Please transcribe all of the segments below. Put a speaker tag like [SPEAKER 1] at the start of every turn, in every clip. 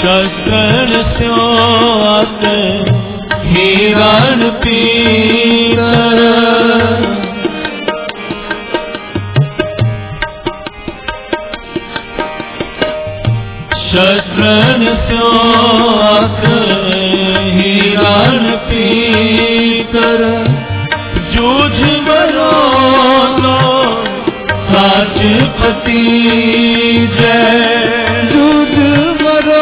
[SPEAKER 1] शस्त्रन स्यो अत हिरण पीतर शस्त्रन स्यो अत हिरण पीतर जूझ मरो लो साच पति जय जूझ मरो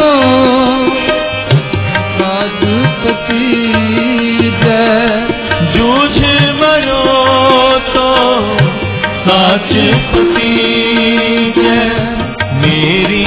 [SPEAKER 1] साच पति जय जूझ मरो तो साच पति जय मेरी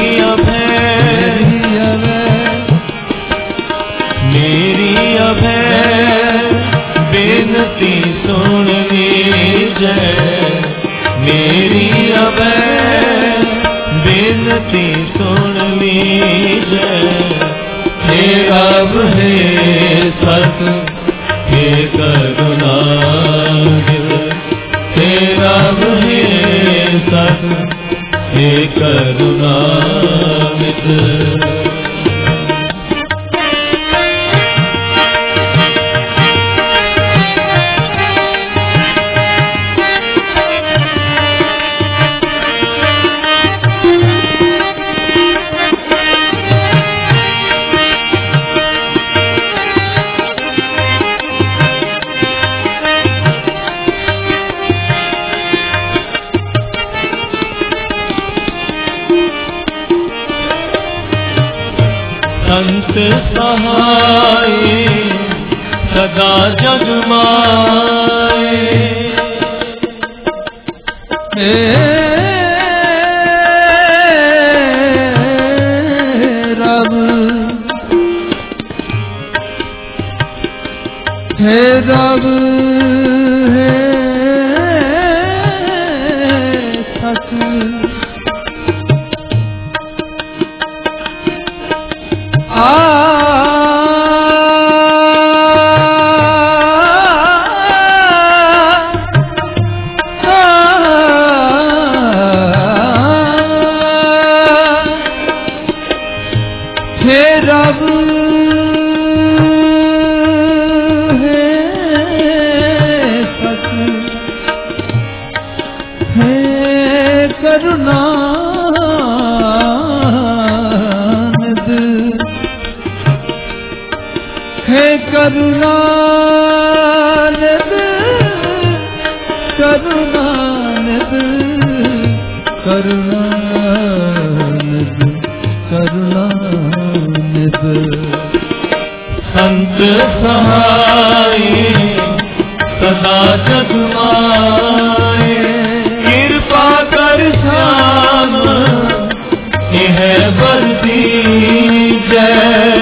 [SPEAKER 1] बेनती सुन लीजय मेरी अभय बेनती सुन लीजय हे अब हे सत हे करुणानिध हे अब हे सत हे करुणानिध संत सहाय सदा जग माए हे रब हे रब हे सत हे रब हे सत हे करुणानिध हे करुणानिध करुणानिध करुणानिध करुणानिध संत सहाय सदा जग माए कृपा कर श्याम यह बर दीजय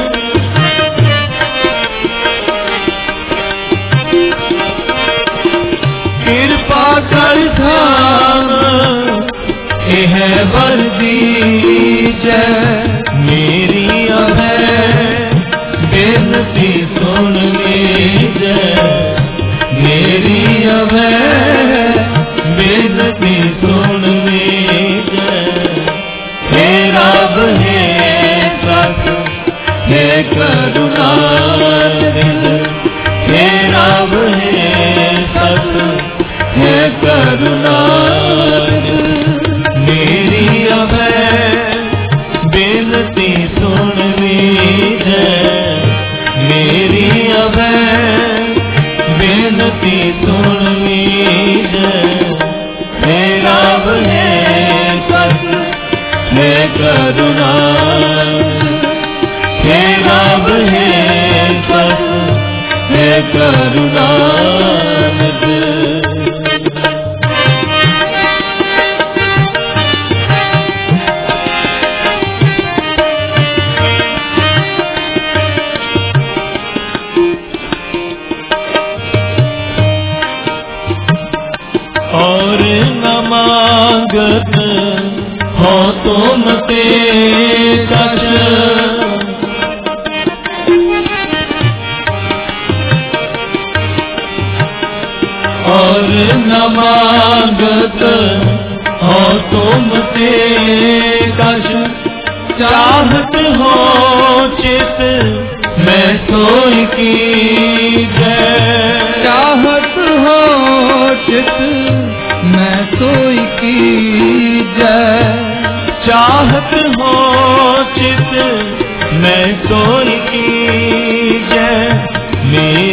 [SPEAKER 1] कृपा कर श्याम यह बर दीजय मेरी अभय बेनती सुन लीजय मेरी अभय बेनती सुन लीजय हे रब हे सत हे करुणानिध हे रब हे सत हे करुणानिध मेरी अभय बेनती सुन लीजय मेरी अभय बेनती सुन लीजय हे रब हे सत हे करुणानिध हे रब हे सत हे करुणानिध और न मांगत हो तुम ते कछ और न मांगत हो तुम ते कछ चाहत हो चित मैं सोई की जय।
[SPEAKER 2] चाहत हो चित मैं सोई की जय।
[SPEAKER 1] चाहत हो चित मैं सोई की जय।